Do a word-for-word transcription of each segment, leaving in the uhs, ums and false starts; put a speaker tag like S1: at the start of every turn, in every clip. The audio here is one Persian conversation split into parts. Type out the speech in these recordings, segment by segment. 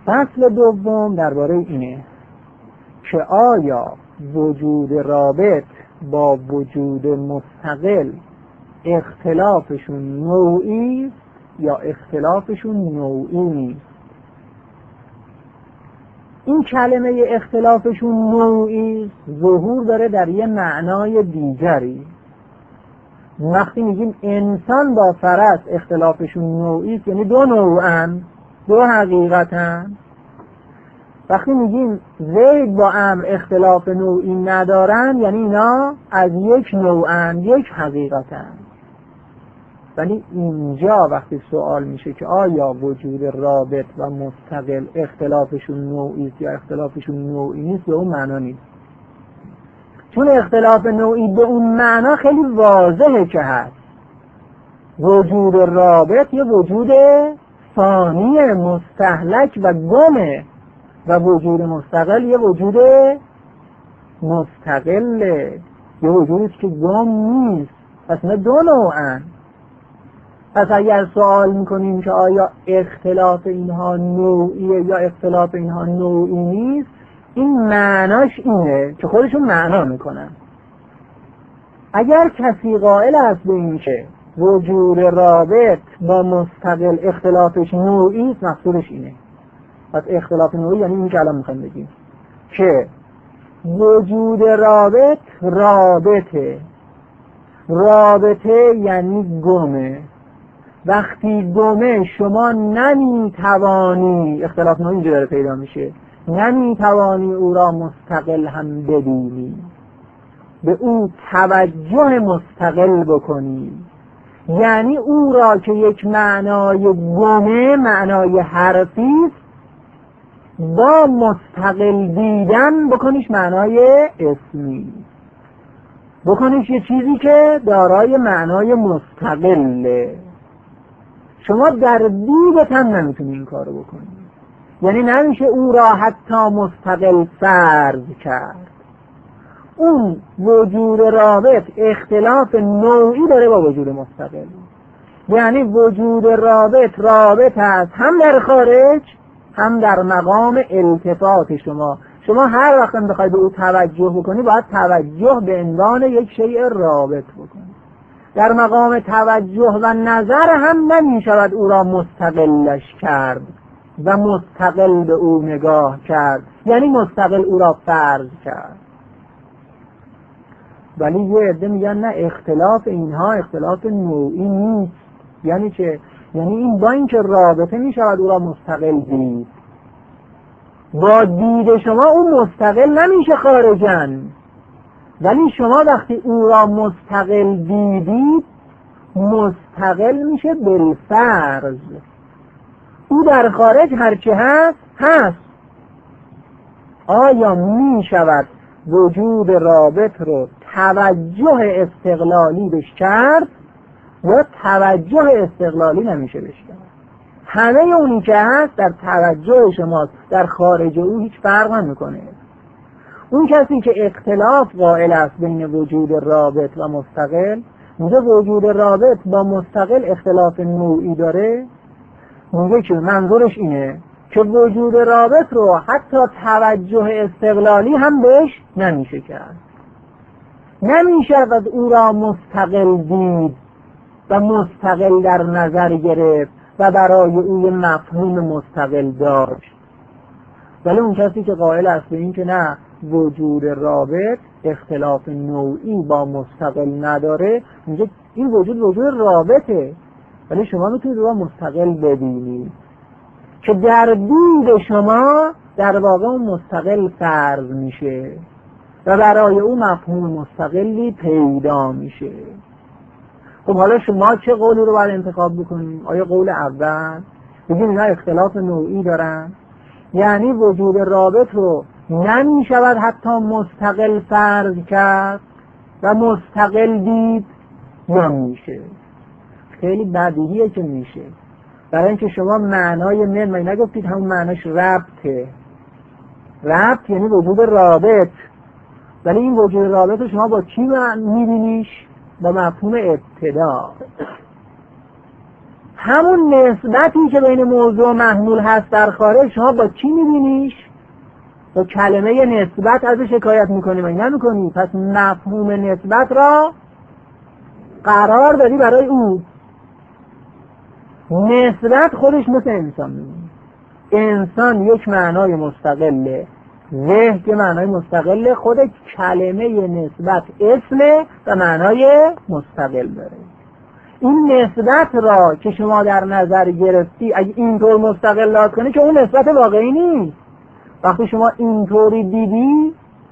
S1: فصل دوم درباره اینه که آیا وجود رابط با وجود مستقل اختلافشون نوعی یا اختلافشون نوعی نیست. این کلمه اختلافشون نوعی ظهور داره در یه معنای دیگری. وقتی میگیم انسان با فرس اختلافشون نوعی است، یعنی دو نوعن، دو حقیقتن. وقتی میگیم زید با امر اختلاف نوعی ندارن، یعنی اینا از یک نوعن، یک حقیقتن. ولی اینجا وقتی سوال میشه که آیا وجود رابط و مستقل اختلافشون نوعی است یا اختلافشون نوعی نیست، به اون معنا نیست. چون اختلاف نوعی به اون معنا خیلی واضحه که هست. وجود رابط یه وجود ثانی مستهلک و گمه و وجود مستقل یه وجود مستقله، یه وجودی که گم نیست. پس نه دو نوعن. پس اگر سوال میکنیم که آیا اختلاف اینها نوعیه یا اختلاف اینها نوعی نیست، این معناش اینه که خودشون معنا میکنن. اگر کسی قائل است به این که وجود رابط با مستقل اختلافش نوعی است، مقصودش اینه. پس اختلاف نوعی یعنی این که الان میخوایم بگیم که وجود رابط رابطه، رابطه یعنی گمه. وقتی گمه شما نمیتوانی، اختلاف نوعی اینجا داره پیدا میشه، نمیتوانی او را مستقل هم ببینی، به او توجه مستقل بکنی. یعنی او را که یک معنای گمه، معنای حرفی با مستقل دیدن بکنیش معنای اسمی، بکنیش یه چیزی که دارای معنای مستقله. شما در دیدت هم نمیتونی این کارو بکنی. یعنی نمیشه او را حتی مستقل فرض کرد. اون وجود رابط اختلاف نوعی داره با وجود مستقل. یعنی وجود رابط رابط است هم در خارج هم در مقام التفات شما. شما هر وقت بخواید به او توجه بکنی باید توجه به عنوان یک شیء رابط بکنی. در مقام توجه و نظر هم نمی شود او را مستقلش کرد و مستقل به او نگاه کرد، یعنی مستقل او را فرض کرد. ولی یه عده میگن نه، اختلاف اینها اختلاف نوعی نیست. یعنی چه؟ یعنی این با اینکه رابطه می شود او را مستقل دید، با دید شما او مستقل نمیشه خارجن. ولی شما وقتی او را مستقل دیدید مستقل میشه بالفرض. او در خارج هرچه هست هست. آیا می شود وجود رابط رو توجه استقلالی بش کرد یا توجه استقلالی نمیشه بش کرد؟ همه اونی که هست در توجه شماست، در خارج او هیچ فرق نمیکنه. اون کسی که اختلاف قائل است بین وجود رابط و مستقل، میگه وجود رابط با مستقل اختلاف نوعی داره، میگه که منظورش اینه که وجود رابط رو حتی توجه استقلالی هم بهش نمیشه کرد. نمیشه از او را مستقل دید و مستقل در نظر گرفت و برای او مفهوم مستقل داشت. ولی اون کسی که قائل است به این که نه، وجود رابط اختلاف نوعی با مستقل نداره، میگه این وجود وجود رابطه، ولی شما میتونید رو مستقل ببینید که در دید شما در واقع اون مستقل فرض میشه و برای او مفهوم مستقلی پیدا میشه. خب حالا شما چه قولی رو باید انتخاب بکنیم؟ آیا قول اول بگیم اینا اختلاف نوعی دارن، یعنی وجود رابط رو نمی شود حتی مستقل فرض کرد و مستقل دید، یا میشه؟ خیلی بدیهیه که میشه. برای اینکه شما معنای من من نگفتید همون معناش ربطه. ربط یعنی وجود رابط، ولی این وجود رابط رو شما با چی میبینیش؟ با مفهوم ابتدا. همون نسبتی که بین موضوع و محمول هست در خارج شما با چی میبینیش؟ با کلمه نسبت ازش حکایت میکنی و نمیکنی. پس مفهوم نسبت را قرار دادی برای او. نسبت خودش مثل انسان میمونه. انسان یک معنای مستقله، ذهن یک معنای مستقله، خود کلمه نسبت اسم و معنای مستقل داره. این نسبت را که شما در نظر گرفتی اگه اینطور مستقل لحاظ کنی که اون نسبت واقعی نیست. وقتی شما اینطوری دیدی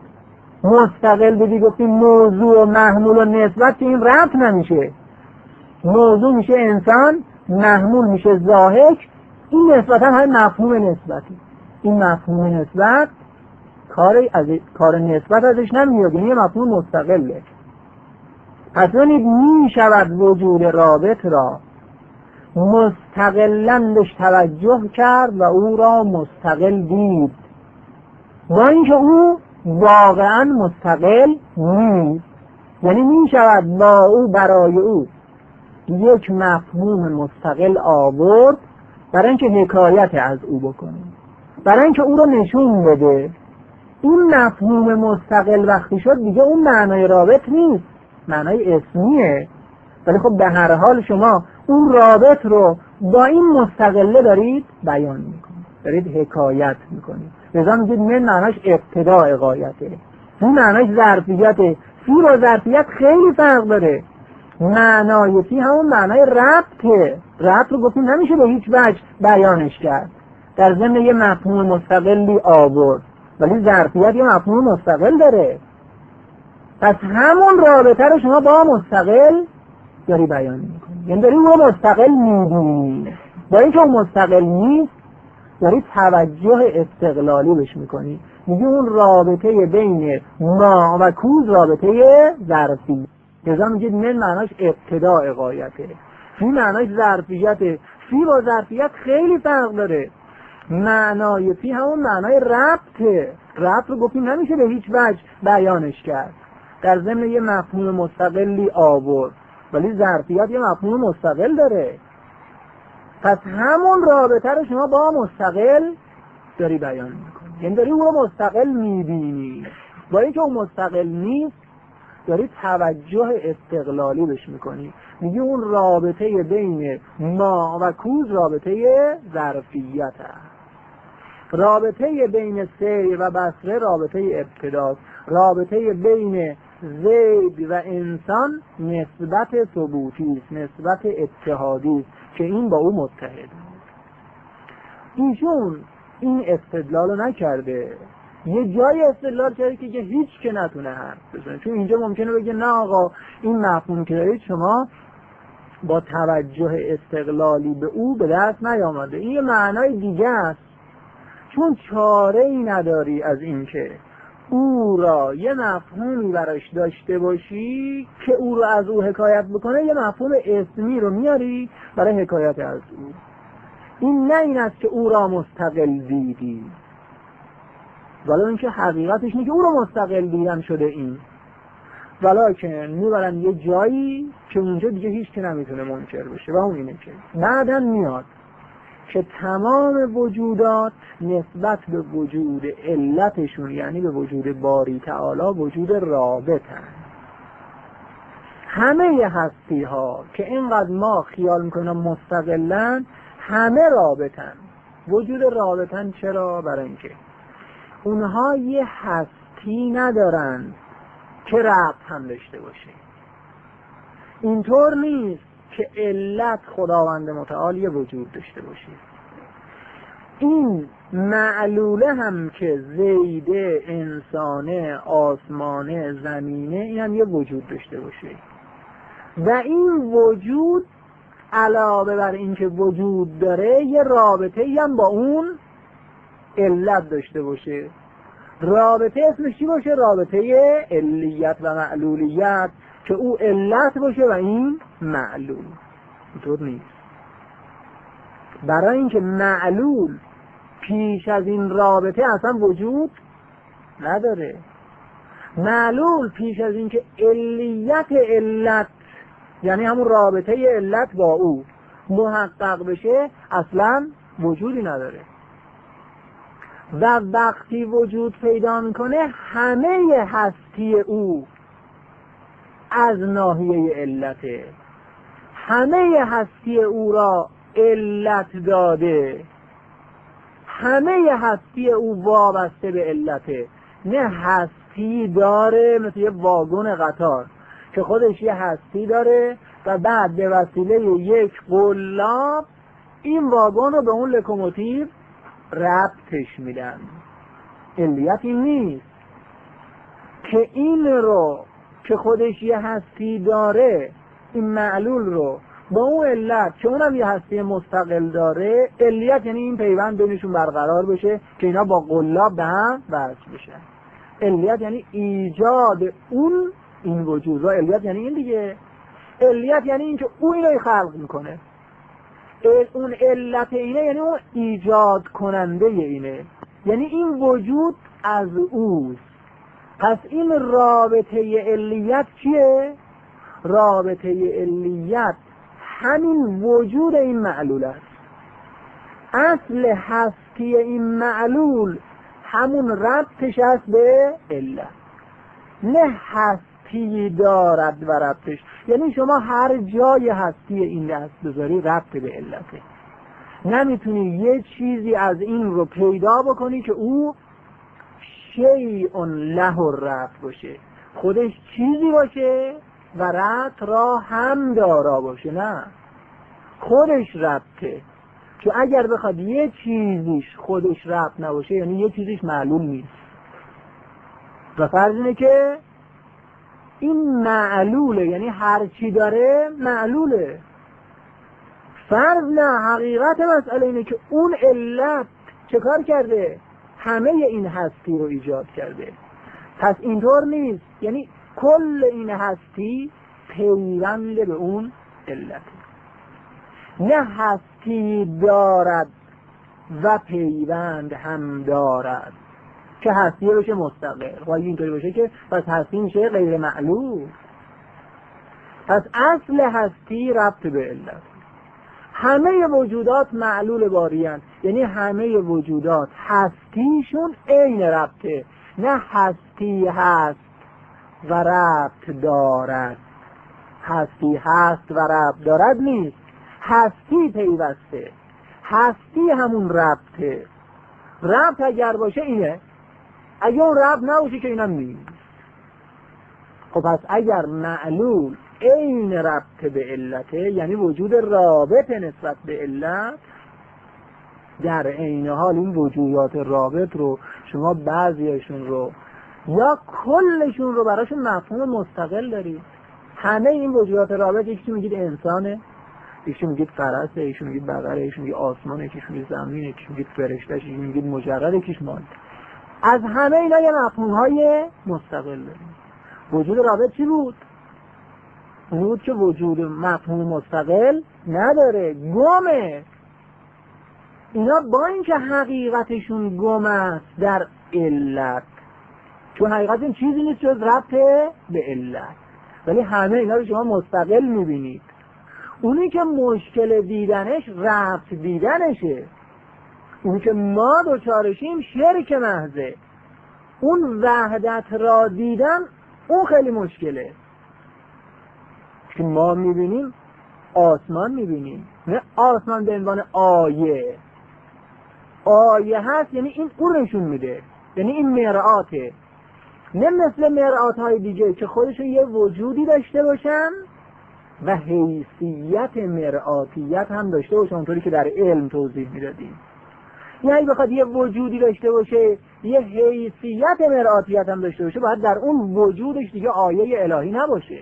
S1: مستقل دیدی گفتی موضوع و محمول و نسبت، که این ربط نمیشه. موضوع میشه انسان، محمول میشه ضاحک. این نسبت هم همین مفهوم نسبتی. این مفهوم نسبت کار از کار نسبت ازش نمیاد، یعنی یه مفهوم مستقله. پس ببینید می شود وجود رابط را مستقلاً بهش توجه کرد و او را مستقل دید، با اینکه او واقعاً مستقل نیست. یعنی می شود با او برای او یک مفهوم مستقل آورد برای اینکه حکایت از او بکنه، برای اینکه او رو نشون بده. این مفهوم مستقل وقتی شد دیگه اون معنای رابط نیست، معنای اسمیه. ولی خب به هر حال شما اون رابط رو با این مستقله دارید بیان میکنید، دارید حکایت میکنید. لذا میگید من معناش ابتداء غایته، این معناش ظرفیته. فی با ظرفیت خیلی فرق داره. معنای فی همون معنای ربطه. ربط رو گفتیم نمیشه به هیچ وجه بیانش کرد، در ضمن یه مفهوم مستقلی آورد، ولی ظرفیت یه مفهوم مستقل داره. پس همون رابطه رو شما با مستقل داری بیان میکنی، یعنی داری اون مستقل میدونی. با اینکه اون مستقل نیست داری توجه استقلالی بهش میکنی. میگی اون رابطه بین ما و کوز رابطه ظرفی. لذا میگید من معناش ابتداء غایته، فی معناش ظرفیته. فی با ظرفیت خیلی فرق داره. معنای فی همون معنای ربطه. ربط رو گفتیم نمیشه به هیچ وجه بیانش کرد، در ضمن یه مفهوم مستقلی آورد، ولی ظرفیت یه مفهوم مستقل داره. پس همون رابطه رو شما با مستقل داری بیان میکنی، یعنی داری اون رو مستقل میبینی. با اینکه اون مستقل نیست داری توجه استقلالی بهش میکنی. میگی اون رابطه بین ما و کوز رابطه ظرفیت هست. رابطه بین سیر و بصره رابطه ابتداست. رابطه بین زید و انسان نسبت ثبوتی است، نسبت اتحادی است که این با او متحد. ایشون این استدلال رو نکرده، یه جای استدلال کرده که هیچ که نتونه حرف بزنه. چون اینجا ممکنه بگه نه آقا این مفهوم که دارید شما با توجه استقلالی به او به دست نیامده، این یه معنای دیگه است. چون چاره ای نداری از این که او را یه مفهومی براش داشته باشی که او را از او حکایت بکنه، یه مفهوم اسمی رو میاری برای حکایت از او. این نه این است که او را مستقل دیدی، ولی اینکه حقیقتش اینه که او را مستقل دیدن شده این، ولیکن میبرن یه جایی که اونجا دیگه هیچ که نمیتونه منکر بشه و اون اینه که بعدن میاد که تمام وجودات نسبت به وجود علتشون، یعنی به وجود باری تعالی، وجود رابطن. همه هستی ها که اینقدر ما خیال میکنیم مستقلن، همه رابطن. وجود رابطن چرا؟ برای اینکه اونها یه هستی ندارن که ربط هم داشته باشه. اینطور نیست که علت خداوند متعال یه وجود داشته باشه. این معلوله هم که زیده، انسانه، آسمانه، زمینه، این هم یه وجود داشته باشه و این وجود علاوه بر این که وجود داره یه رابطه هم با اون علت داشته باشه. رابطه اسمش چی باشه؟ رابطه علیت و معلولیت، که او علت باشه و این معلول. اینطور نیست. برای اینکه معلول پیش از این رابطه اصلا وجود نداره. معلول پیش از اینکه علیت علت، یعنی همون رابطه علت با او محقق بشه اصلا وجودی نداره و وقتی وجود پیدا میکنه همه هستی او از ناحیه علته، همه هستی او را علت داده، همه هستی او وابسته به علته. نه هستی داره مثل یه واگن قطار که خودش یه هستی داره و بعد به وسیله یک قلاب این واگن رو به اون لوکوموتیو ربطش میدن. علیت این نیست که این رو که خودش یه هستی داره، این معلول رو با اون علت که اونم یه هستی مستقل داره، علیت یعنی این پیوند بینشون برقرار بشه که اینا با قلاب به هم وصل بشن. علیت یعنی ایجاد اون این وجود و علیت یعنی این دیگه. علیت یعنی این که او اینو خلق میکنه، اون علت اینه یعنی اون ایجاد کننده اینه، یعنی این وجود از اوست. پس این رابطه علیت چیه؟ رابطه علیت همین وجود این معلول است. اصل هستی این معلول همون ربطش است به علت، نه هستی دارد و ربطش. یعنی شما هر جای هستی این دست بذاری ربط به علته. نمیتونی یه چیزی از این رو پیدا بکنی که او شیء له الربط باشه، خودش چیزی باشه و ربط را هم دارا باشه. نه، خودش ربطه. چون اگر بخواد یه چیزیش خودش ربط نباشه یعنی یه چیزیش معلوم نیست. و فرض اینه که این معلوله، یعنی هر چی داره معلوله. فرض نه، حقیقت مسئله اینه که اون علت چه کار کرده؟ همه این هستی رو ایجاد کرده. پس اینطور نیست، یعنی کل این هستی پیوند به اون علت، نه هستی دارد و پیوند هم دارد که هستی بشه مستقل. و اینطوری باشه که پس هستی میشه غیر معلوم. پس اصل هستی ربط به علت. همه وجودات معلول باریان، یعنی همه وجودات هستیشون عین ربطه، نه هستی هست و ربط دارد. هستی هست و ربط دارد نیست، هستی پیوسته، هستی همون ربطه. ربط اگر باشه اینه، اگر اون ربط نباشه که اینم نیست. خب پس اگر معلول عین ربط به علته، یعنی وجود رابط نسبت به علت، در عین حال این وجودات رابط رو شما بعضیشون رو یا کلشون رو براشون مفهوم مستقل دارید. همه این وجودات رابط، یکی میگید انسانه، یکی میگید فرسه، یکی میگید بقره، یکی میگید آسمانه، یکی میگید زمینه، یکی میگید فرشته، یکی میگید مجرد، یکیش مال. از همه اینا یه مفهوم های مستقل داریم. وجود رابط چی بود؟ اون بود که وجود مفهوم مستقل نداره، گمه. اینا با اینکه حقیقتشون گم است در علت، چون حقیقت این چیزی نیست جز ربط به علت، ولی همه اینا رو شما مستقل میبینید. اونی که مشکل دیدنش ربط دیدنشه، اونی که ما دوچارشیم شرک محضه. اون وحدت را دیدن اون خیلی مشکله. که ما میبینیم آسمان میبینیم، نه آسمان به عنوان آیه. آیه هست یعنی این اون نشون میده، یعنی این مرآته، نه مثل مرآت های دیگه که خودشون یه وجودی داشته باشن و حیثیت مرآتیت هم داشته باشن، اونطوری که در علم توضیح میدادیم. یعنی بخواد یه وجودی داشته باشه، یه حیثیت مرآتیت هم داشته باشه، باید در اون وجودش دیگه آیه الهی نباشه،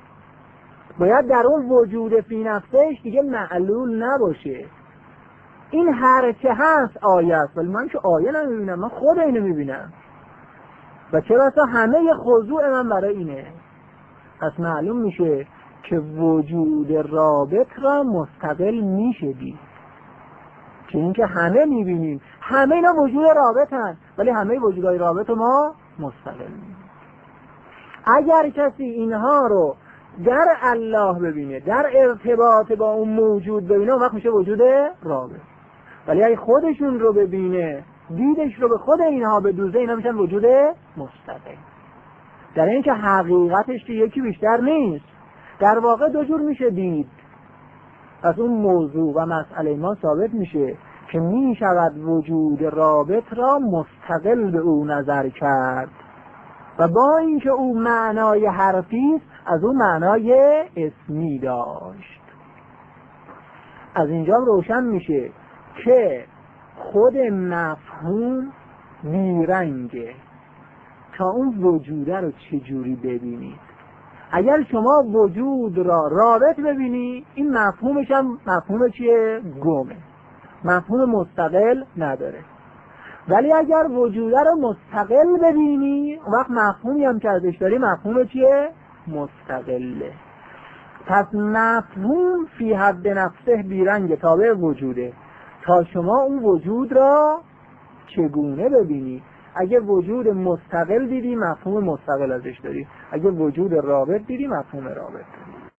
S1: باید در اون وجود فی نفسش دیگه معلول نباشه. این هرچه هست آیه است، ولی من که آیه نمیبینم، من خود اینو میبینم و چه بسا همه خضوع من برای اینه. پس معلوم میشه که وجود رابط را مستقل میشه دید، که این که همه میبینیم، همه اینا وجود رابط هست، ولی همه وجودهای رابط ما مستقل میبینیم. اگر کسی اینها رو در الله ببینه، در ارتباط با اون موجود ببینه، اون وقت میشه وجود رابط. ولی اگه خودشون رو ببینه، دیدش رو به خود اینها بدوزه، اینا میشن وجود مستقل. در این که حقیقتش که یکی بیشتر نیست، در واقع دو جور میشه دید. از اون موضوع و مسئله ما ثابت میشه که میشود وجود رابط را مستقل به او نظر کرد و با اینکه او معنای حرفی است، از اون معنای اسمی داشت. از اینجا روشن میشه که خود مفهوم بیرنگه تا اون وجوده رو چجوری ببینید. اگر شما وجود را رابط ببینی، این مفهومش هم مفهوم چیه؟ گمه، مفهوم مستقل نداره. ولی اگر وجوده رو مستقل ببینی، وقت مفهومی هم که ازش داری مفهوم چیه؟ مستقله. پس مفهوم فی حد نفسه بیرنگ تابع وجوده تا شما اون وجود را چگونه ببینی. اگه وجود مستقل دیدی، مفهوم مستقل ازش داری. اگه وجود رابط دیدی، مفهوم رابط.